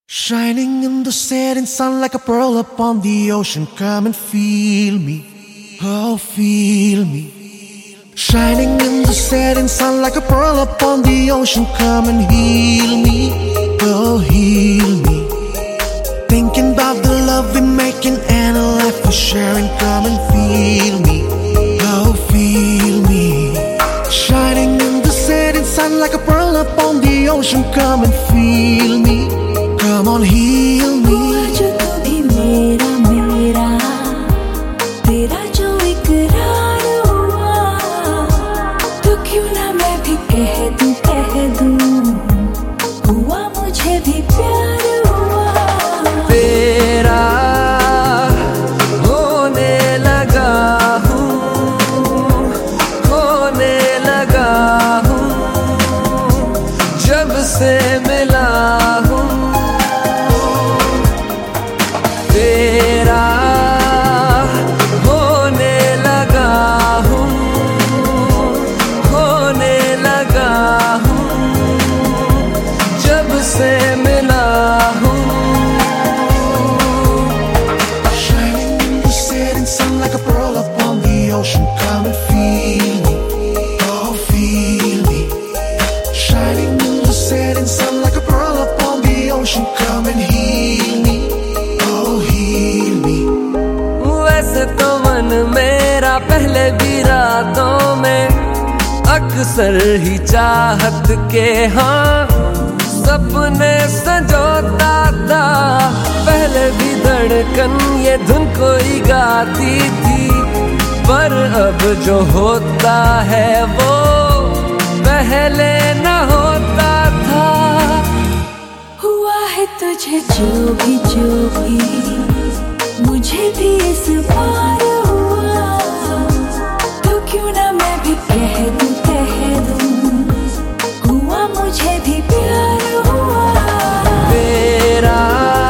Shining in the setting sun like a pearl upon the ocean. Come and feel me, oh feel me. Shining in the setting sun like a pearl upon the ocean. Come and heal me, oh heal me. Thinking about the love we're making and a life we're sharing. Come and feel me, oh feel me. Shining in the setting sun like a pearl upon the ocean. Come and feel me, come on heal me. हुआ जो तू भी मेरा मेरा, तेरा जो इकरार हुआ, तो क्यों ना मैं भी कह दूं, हुआ मुझे भी प्यार हुआ। तेरा होने लगा हूँ, खोने लगा हूँ, जब से मिला हूँ। तेरा होने लगा हूँ, खोने लगा हूँ, जब से मिला हूँ। Shining in the setting sun like a pearl upon the ocean. Come and feel me, oh feel me. Shining in the setting sun like a pearl upon the ocean. Come and heal me, oh heal me. वैसे तो मन मेरा पहले भी रातों में अक्सर ही चाहत के हाँ सपने संजोता था। पहले भी धड़कन ये धुन कोई गाती थी, पर अब जो होता है वो पहले न होता था। हुआ है तुझे जो भी मुझे भी इस बार हुआ, तो क्यों ना मैं भी कह दूं, हुआ मुझे भी प्यार हुआ। तेरा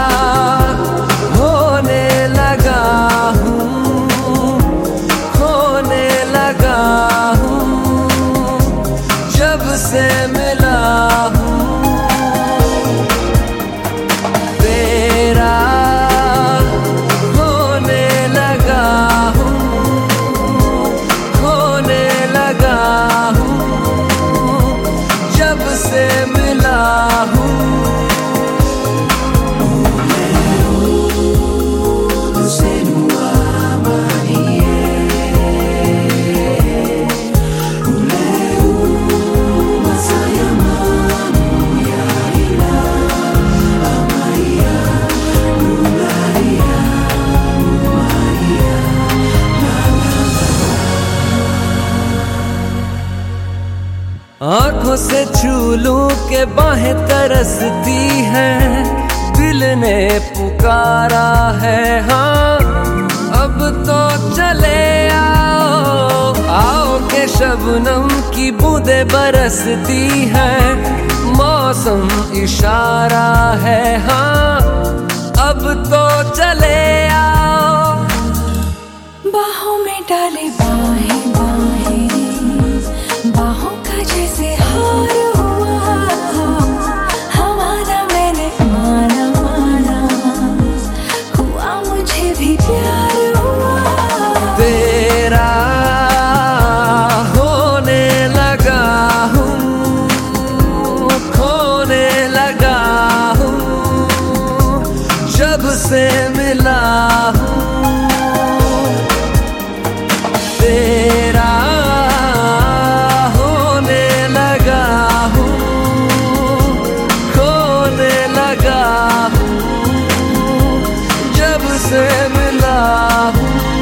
होने लगा हूँ, खोने लगा हूँ, जब से मिला हूँ। तेरा होने लगा हूँ, खोने लगा हूँ, जब से मिला हूँ। आँखों से छू लूं के बाहें तरसती हैं, दिल ने पुकारा है हाँ अब तो चले आओ। आओ के शबनम की बूंदें बरसती हैं, मौसम इशारा है हाँ अब तो चले आओ। बाहों में डाले बाहें बाहों का जैसे हार हुआ, हमारा मैंने माना, हुआ मुझे भी प्यार हुआ। तेरा होने लगा हूँ, खोने लगा हूँ, जब से मिला हूँ। तेरा होने लगा हूँ, खोने लगा हूँ, जब से मिला हूँ।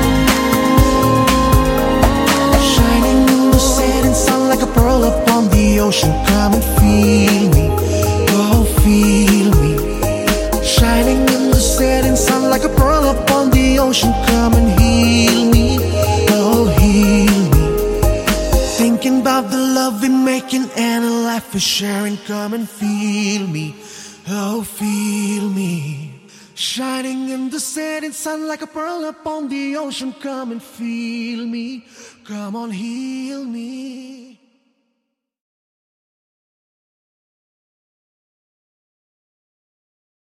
Shining in the setting sun like a pearl upon the ocean. Come and feel me, oh feel me. Shining in the setting sun like a pearl upon the ocean. Come and heal me, oh heal me. Thinking about the love we're making and a life we're sharing. Come and feel me, oh feel me. Shining in the setting sun like a pearl upon the ocean. Come and feel me, come on heal me.